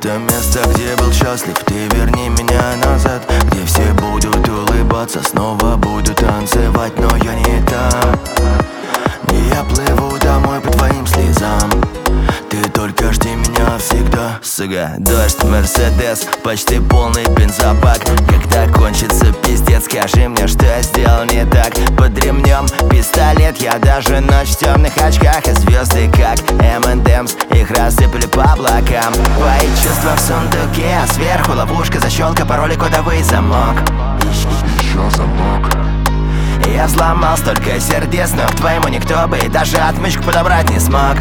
это место, где был счастлив, ты верни меня назад, где все будут улыбаться, снова буду танцевать, но я не там. Я плыву домой по твоим слезам, ты только жди меня всегда. Сука, дождь, Мерседес, почти полный бензобак. Когда кончится пиздец, скажи мне, что я сделал не так. Под ремнем пистолет, я даже ночь в темных очках. И звезды как M&M's, их рассыпали по облакам. Твои чувства в сундуке, а сверху ловушка, защелка, пароль и кодовый замок. Еще замок. Я взломал столько сердец, но к твоему никто бы и даже отмычку подобрать не смог.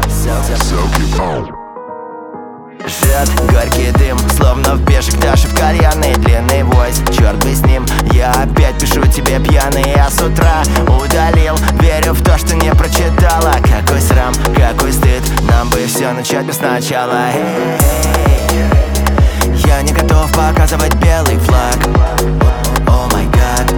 Жжет горький дым, словно в бежек Даши в кальянной. Длинный войс, черт бы с ним. Я опять пишу тебе пьяный, а с утра удалил. Верю в то, что не прочитала. Какой срам, какой стыд, нам бы все начать бы сначала. Я не готов показывать белый флаг. О май гад.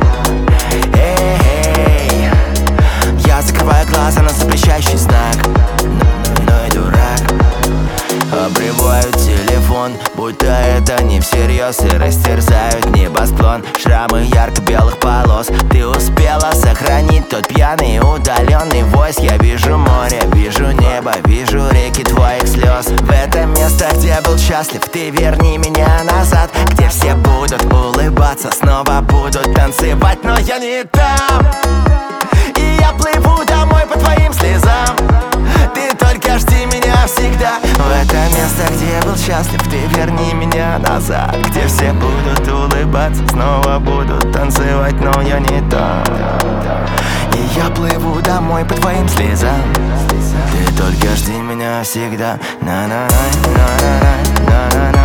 Я закрываю глаза на запрещающий знак, но и дурак. Обрывают телефон, будто это не всерьез, и растерзают небосклон. Шрамы ярко-белых полос. Ты успела сохранить тот пьяный удаленный войс. Я вижу море, вижу небо, вижу реки твоих слез. В это место, где был счастлив, ты верни меня назад, где все будут улыбаться, снова будут танцевать, но я не там. И я плыву домой по твоим слезам, ты только жди меня всегда. В это место, где был счастлив, ты верни меня назад, где все будут улыбаться, снова будут танцевать, но я не там. И я плыву домой по твоим слезам, ты только жди меня всегда. На-на-на, на-на-на, на-на-на.